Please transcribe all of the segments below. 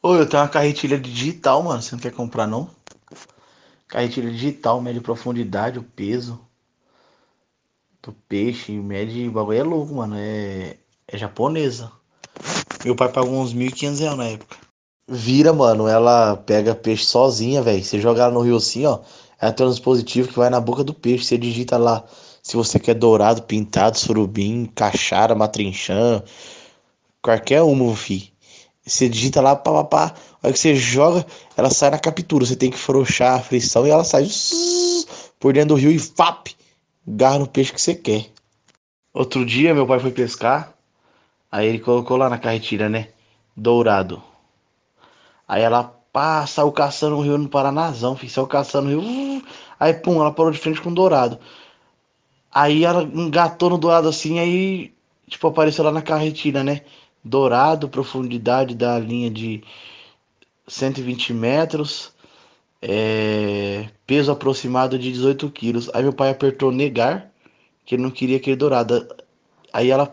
Ô, eu tenho uma carretilha digital, mano. Você não quer comprar, não? Carretilha digital, mede profundidade, o peso do peixe, mede. O bagulho é louco, mano. É japonesa. Meu pai pagou uns R$ 1.500 na época. Vira, mano. Ela pega peixe sozinha, velho. Você joga ela no rio assim, ó. Ela tem um dispositivo que vai na boca do peixe. Você digita lá se você quer dourado, pintado, surubim, caixara, matrinchã, qualquer uma, fi. Você digita lá, pá, pá, pá. A hora que você joga, ela sai na captura. Você tem que frouxar a frição e ela sai por dentro do rio e fap, garra no peixe que você quer. Outro dia, meu pai foi pescar. Aí ele colocou lá na carretilha, né? Dourado. Aí ela pá, saiu caçando o rio no Paranazão, filho. Saiu caçando o rio. Aí, pum, ela parou de frente com o dourado. Aí ela engatou no dourado assim, aí, tipo, apareceu lá na carretilha, né? Dourado, profundidade da linha de 120 metros. Peso aproximado de 18 quilos. Aí meu pai apertou negar, que ele não queria aquele dourado. Aí ela,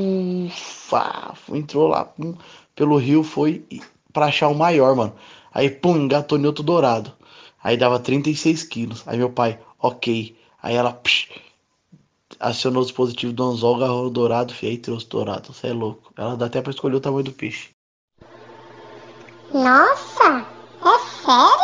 entrou lá, pelo rio, foi pra achar o maior, mano. Aí, pum, engatou em outro dourado. Aí dava 36 quilos. Aí meu pai, ok. Aí ela, acionou o dispositivo do anzol, agarrou o dourado, fi, aí trouxe o dourado. Você é louco. Ela dá até pra escolher o tamanho do peixe. Nossa, é sério?